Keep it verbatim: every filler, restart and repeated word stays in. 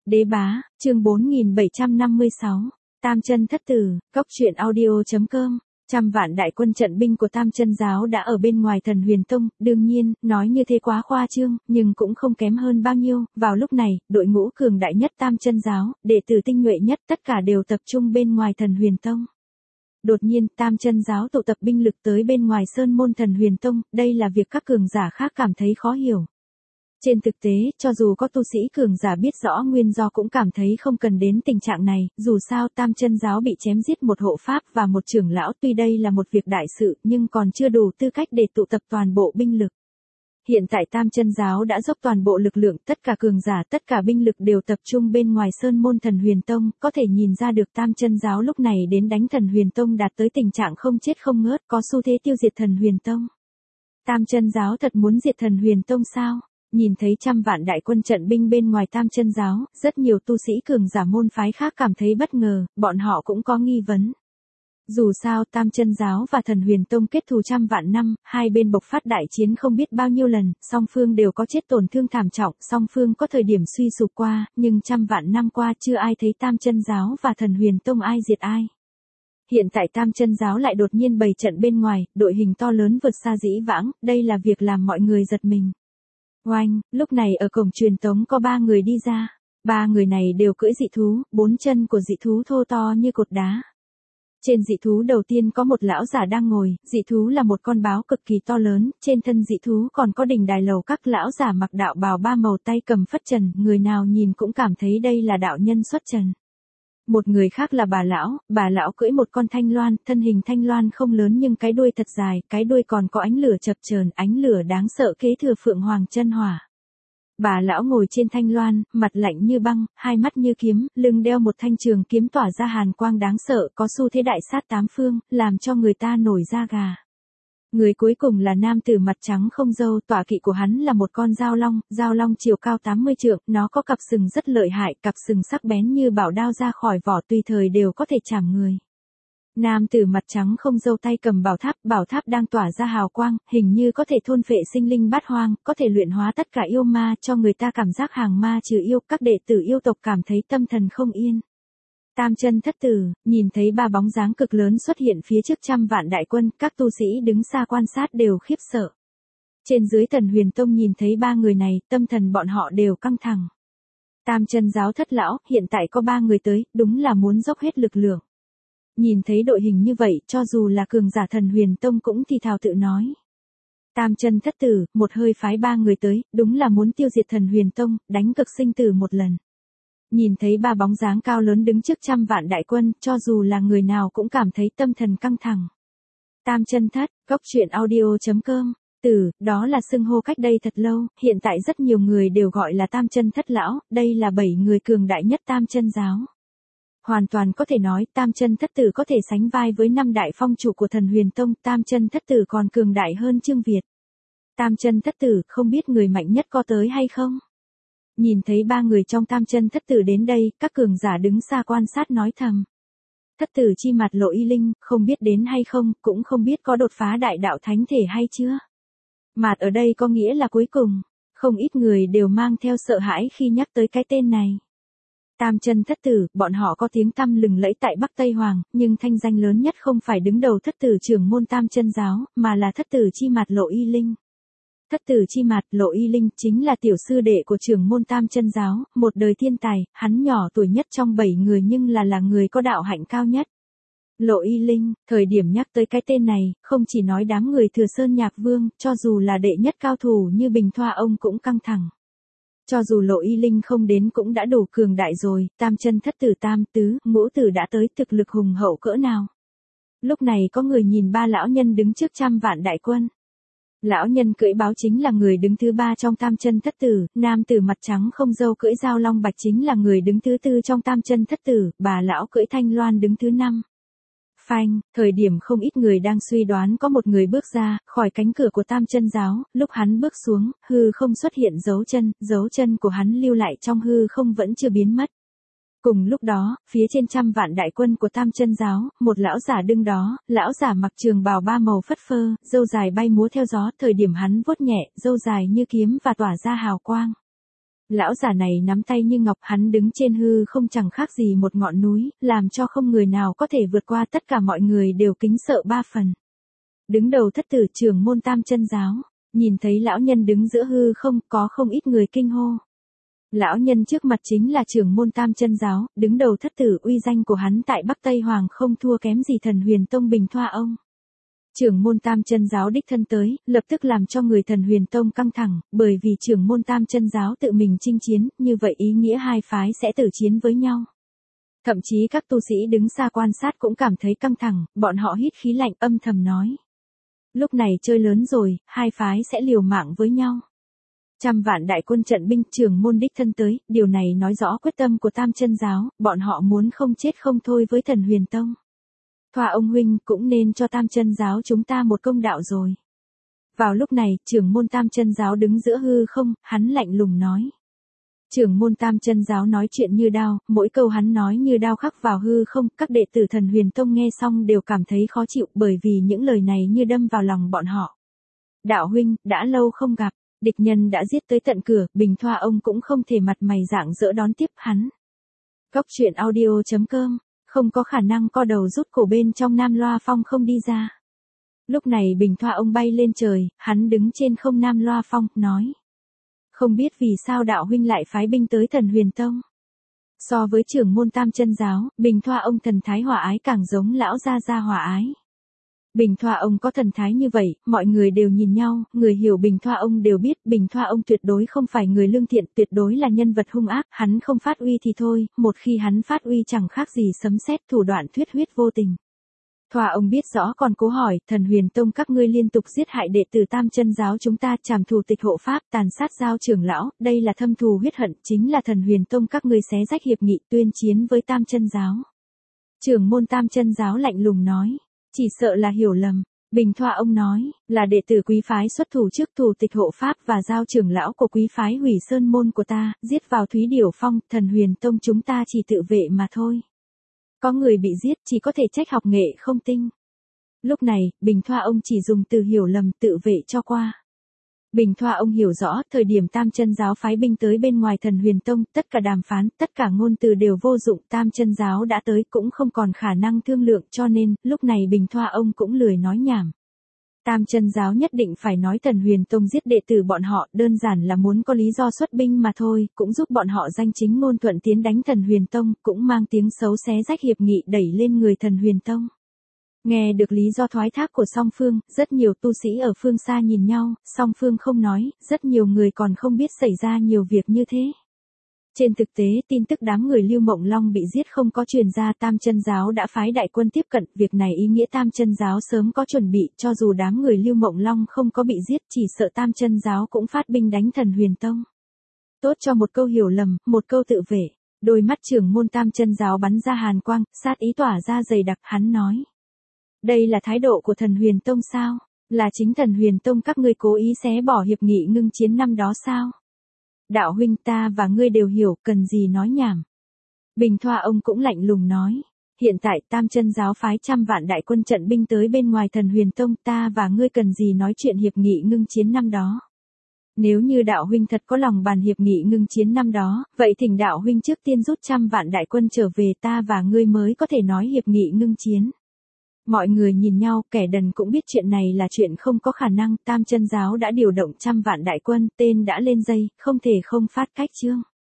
Đế bá, chương bốn nghìn bảy trăm năm mươi sáu. Tam chân thất tử, cốc truyện audio.com. Trăm vạn đại quân trận binh của Tam chân giáo đã ở bên ngoài Thần Huyền Tông, đương nhiên, nói như thế quá khoa trương, nhưng cũng không kém hơn bao nhiêu. Vào lúc này, đội ngũ cường đại nhất Tam chân giáo, đệ tử tinh nhuệ nhất tất cả đều tập trung bên ngoài Thần Huyền Tông. Đột nhiên, Tam chân giáo tụ tập binh lực tới bên ngoài sơn môn Thần Huyền Tông, đây là việc các cường giả khác cảm thấy khó hiểu. Trên thực tế, cho dù có tu sĩ cường giả biết rõ nguyên do cũng cảm thấy không cần đến tình trạng này, dù sao Tam chân giáo bị chém giết một hộ pháp và một trưởng lão, tuy đây là một việc đại sự nhưng còn chưa đủ tư cách để tụ tập toàn bộ binh lực. Hiện tại Tam chân giáo đã dốc toàn bộ lực lượng, tất cả cường giả, tất cả binh lực đều tập trung bên ngoài sơn môn Thần Huyền Tông, có thể nhìn ra được Tam chân giáo lúc này đến đánh Thần Huyền Tông đạt tới tình trạng không chết không ngớt, có xu thế tiêu diệt Thần Huyền Tông. Tam chân giáo thật muốn diệt Thần Huyền Tông sao? Nhìn thấy trăm vạn đại quân trận binh bên ngoài Tam chân giáo, rất nhiều tu sĩ cường giả môn phái khác cảm thấy bất ngờ, bọn họ cũng có nghi vấn. Dù sao Tam chân giáo và Thần Huyền Tông kết thù trăm vạn năm, hai bên bộc phát đại chiến không biết bao nhiêu lần, song phương đều có chết tổn thương thảm trọng, song phương có thời điểm suy sụp qua, nhưng trăm vạn năm qua chưa ai thấy Tam chân giáo và Thần Huyền Tông ai diệt ai. Hiện tại Tam chân giáo lại đột nhiên bày trận bên ngoài, đội hình to lớn vượt xa dĩ vãng, đây là việc làm mọi người giật mình. Oanh, lúc này ở cổng truyền tống có ba người đi ra. Ba người này đều cưỡi dị thú, bốn chân của dị thú thô to như cột đá. Trên dị thú đầu tiên có một lão giả đang ngồi, dị thú là một con báo cực kỳ to lớn, trên thân dị thú còn có đỉnh đài lầu các lão giả mặc đạo bào ba màu tay cầm phất trần, người nào nhìn cũng cảm thấy đây là đạo nhân xuất trần. Một người khác là bà lão, bà lão cưỡi một con thanh loan, thân hình thanh loan không lớn nhưng cái đuôi thật dài, cái đuôi còn có ánh lửa chập chờn, ánh lửa đáng sợ kế thừa Phượng Hoàng chân hỏa. Bà lão ngồi trên thanh loan, mặt lạnh như băng, hai mắt như kiếm, lưng đeo một thanh trường kiếm tỏa ra hàn quang đáng sợ, có xu thế đại sát tám phương, làm cho người ta nổi da gà. Người cuối cùng là nam tử mặt trắng không râu, tọa kỵ của hắn là một con dao long, dao long chiều cao tám mươi trượng, nó có cặp sừng rất lợi hại, cặp sừng sắc bén như bảo đao ra khỏi vỏ tùy thời đều có thể chảm người. Nam tử mặt trắng không râu tay cầm bảo tháp, bảo tháp đang tỏa ra hào quang, hình như có thể thôn phệ sinh linh bát hoang, có thể luyện hóa tất cả yêu ma, cho người ta cảm giác hàng ma trừ yêu, các đệ tử yêu tộc cảm thấy tâm thần không yên. Tam chân thất tử, nhìn thấy ba bóng dáng cực lớn xuất hiện phía trước trăm vạn đại quân, các tu sĩ đứng xa quan sát đều khiếp sợ. Trên dưới Thần Huyền Tông nhìn thấy ba người này, tâm thần bọn họ đều căng thẳng. Tam chân giáo thất lão, hiện tại có ba người tới, đúng là muốn dốc hết lực lượng. Nhìn thấy đội hình như vậy, cho dù là cường giả Thần Huyền Tông cũng thì thào tự nói. Tam chân thất tử, một hơi phái ba người tới, đúng là muốn tiêu diệt Thần Huyền Tông, đánh cực sinh tử một lần. Nhìn thấy ba bóng dáng cao lớn đứng trước trăm vạn đại quân, cho dù là người nào cũng cảm thấy tâm thần căng thẳng. Tam chân thất, cốc truyện audio.com. Tử, đó là xưng hô cách đây thật lâu, hiện tại rất nhiều người đều gọi là tam chân thất lão, đây là bảy người cường đại nhất Tam chân giáo. Hoàn toàn có thể nói Tam chân thất tử có thể sánh vai với năm đại phong chủ của Thần Huyền Tông, Tam chân thất tử còn cường đại hơn Trương Việt. Tam chân thất tử, không biết người mạnh nhất có tới hay không? Nhìn thấy ba người trong Tam chân thất tử đến đây, các cường giả đứng xa quan sát nói thầm. Thất tử chi mặt Lộ Y Linh, không biết đến hay không, cũng không biết có đột phá đại đạo thánh thể hay chưa. Mạt ở đây có nghĩa là cuối cùng, không ít người đều mang theo sợ hãi khi nhắc tới cái tên này. Tam chân thất tử, bọn họ có tiếng tăm lừng lẫy tại Bắc Tây Hoàng, nhưng thanh danh lớn nhất không phải đứng đầu thất tử trưởng môn Tam chân giáo, mà là thất tử chi mặt Lộ Y Linh. Thất tử chi mặt Lộ Y Linh chính là tiểu sư đệ của trưởng môn Tam chân giáo, một đời thiên tài, hắn nhỏ tuổi nhất trong bảy người nhưng là là người có đạo hạnh cao nhất. Lộ Y Linh, thời điểm nhắc tới cái tên này, không chỉ nói đám người Thừa Sơn Nhạc Vương, cho dù là đệ nhất cao thủ như Bình Thoa ông cũng căng thẳng. Cho dù Lộ Y Linh không đến cũng đã đủ cường đại rồi, tam chân thất tử tam tứ, ngũ tử đã tới thực lực hùng hậu cỡ nào. Lúc này có người nhìn ba lão nhân đứng trước trăm vạn đại quân. Lão nhân cưỡi báo chính là người đứng thứ ba trong tam chân thất tử, nam tử mặt trắng không râu cưỡi dao long bạch chính là người đứng thứ tư trong tam chân thất tử, bà lão cưỡi thanh loan đứng thứ năm. Phanh, thời điểm không ít người đang suy đoán có một người bước ra, khỏi cánh cửa của Tam chân giáo, lúc hắn bước xuống, hư không xuất hiện dấu chân, dấu chân của hắn lưu lại trong hư không vẫn chưa biến mất. Cùng lúc đó, phía trên trăm vạn đại quân của Tam chân giáo, một lão giả đứng đó, lão giả mặc trường bào ba màu phất phơ, râu dài bay múa theo gió, thời điểm hắn vuốt nhẹ, râu dài như kiếm và tỏa ra hào quang. Lão giả này nắm tay như ngọc, hắn đứng trên hư không chẳng khác gì một ngọn núi, làm cho không người nào có thể vượt qua, tất cả mọi người đều kính sợ ba phần. Đứng đầu thất tử trưởng môn Tam Chân Giáo, nhìn thấy lão nhân đứng giữa hư không, có không ít người kinh hô. Lão nhân trước mặt chính là trưởng môn Tam Chân Giáo, đứng đầu thất tử, uy danh của hắn tại Bắc Tây Hoàng không thua kém gì Thần Huyền Tông Bình Thoa ông. Trưởng môn Tam Chân Giáo đích thân tới, lập tức làm cho người Thần Huyền Tông căng thẳng, bởi vì trưởng môn Tam Chân Giáo tự mình chinh chiến, như vậy ý nghĩa hai phái sẽ tử chiến với nhau. Thậm chí các tu sĩ đứng xa quan sát cũng cảm thấy căng thẳng, bọn họ hít khí lạnh âm thầm nói. Lúc này chơi lớn rồi, hai phái sẽ liều mạng với nhau. Trăm vạn đại quân trận binh, trưởng môn đích thân tới, điều này nói rõ quyết tâm của Tam Chân Giáo, bọn họ muốn không chết không thôi với Thần Huyền Tông. Thoa ông huynh cũng nên cho Tam Chân Giáo chúng ta một công đạo rồi. Vào lúc này, trưởng môn Tam Chân Giáo đứng giữa hư không, hắn lạnh lùng nói. Trưởng môn Tam Chân Giáo nói chuyện như đao, mỗi câu hắn nói như đao khắc vào hư không, các đệ tử Thần Huyền Tông nghe xong đều cảm thấy khó chịu, bởi vì những lời này như đâm vào lòng bọn họ. Đạo huynh, đã lâu không gặp, địch nhân đã giết tới tận cửa, Bình Thoa ông cũng không thể mặt mày rạng rỡ đón tiếp hắn. Góc truyện audio chấm com, không có khả năng co đầu rút cổ bên trong Nam Loa Phong không đi ra. Lúc này Bình Thoa ông bay lên trời, hắn đứng trên không Nam Loa Phong, nói. Không biết vì sao đạo huynh lại phái binh tới Thần Huyền Tông. So với trưởng môn Tam Chân Giáo, Bình Thoa ông thần thái hòa ái càng giống lão gia gia hòa ái. Bình Thoa ông có thần thái như vậy, mọi người đều nhìn nhau, người hiểu Bình Thoa ông đều biết Bình Thoa ông tuyệt đối không phải người lương thiện, tuyệt đối là nhân vật hung ác, hắn không phát uy thì thôi, một khi hắn phát uy chẳng khác gì sấm sét, thủ đoạn thuyết huyết vô tình. Thoa ông biết rõ còn cố hỏi, Thần Huyền Tông các ngươi liên tục giết hại đệ tử Tam Chân Giáo chúng ta, trảm thù tịch hộ pháp, tàn sát giao trưởng lão, đây là thâm thù huyết hận, chính là Thần Huyền Tông các ngươi xé rách hiệp nghị tuyên chiến với Tam Chân Giáo. Trưởng môn Tam Chân Giáo lạnh lùng nói, chỉ sợ là hiểu lầm. Bình Thoa ông nói, là đệ tử quý phái xuất thủ trước thù tịch hộ pháp và giao trưởng lão của quý phái hủy sơn môn của ta, giết vào Thúy Điểu Phong, Thần Huyền Tông chúng ta chỉ tự vệ mà thôi. Có người bị giết chỉ có thể trách học nghệ không tinh. Lúc này, Bình Thoa ông chỉ dùng từ hiểu lầm tự vệ cho qua. Bình Thoa ông hiểu rõ, thời điểm Tam Chân Giáo phái binh tới bên ngoài Thần Huyền Tông, tất cả đàm phán, tất cả ngôn từ đều vô dụng, Tam Chân Giáo đã tới cũng không còn khả năng thương lượng, cho nên, lúc này Bình Thoa ông cũng lười nói nhảm. Tam Chân Giáo nhất định phải nói Thần Huyền Tông giết đệ tử bọn họ, đơn giản là muốn có lý do xuất binh mà thôi, cũng giúp bọn họ danh chính ngôn thuận tiến đánh Thần Huyền Tông, cũng mang tiếng xấu xé rách hiệp nghị đẩy lên người Thần Huyền Tông. Nghe được lý do thoái thác của song phương, rất nhiều tu sĩ ở phương xa nhìn nhau, song phương không nói, rất nhiều người còn không biết xảy ra nhiều việc như thế. Trên thực tế, tin tức đám người Lưu Mộng Long bị giết không có truyền ra, Tam Chân Giáo đã phái đại quân tiếp cận, việc này ý nghĩa Tam Chân Giáo sớm có chuẩn bị, cho dù đám người Lưu Mộng Long không có bị giết, chỉ sợ Tam Chân Giáo cũng phát binh đánh Thần Huyền Tông. Tốt cho một câu hiểu lầm, một câu tự vệ, đôi mắt trưởng môn Tam Chân Giáo bắn ra hàn quang, sát ý tỏa ra dày đặc, hắn nói. Đây là thái độ của Thần Huyền Tông sao? Là chính Thần Huyền Tông các ngươi cố ý xé bỏ hiệp nghị ngưng chiến năm đó sao? Đạo huynh, ta và ngươi đều hiểu, cần gì nói nhảm. Bình Thoa ông cũng lạnh lùng nói. Hiện tại Tam Chân Giáo phái trăm vạn đại quân trận binh tới bên ngoài Thần Huyền Tông, ta và ngươi cần gì nói chuyện hiệp nghị ngưng chiến năm đó. Nếu như đạo huynh thật có lòng bàn hiệp nghị ngưng chiến năm đó, vậy thỉnh đạo huynh trước tiên rút trăm vạn đại quân trở về, ta và ngươi mới có thể nói hiệp nghị ngưng chiến. Mọi người nhìn nhau, kẻ đần cũng biết chuyện này là chuyện không có khả năng, Tam Chân Giáo đã điều động trăm vạn đại quân, tên đã lên dây, không thể không phát cách chương.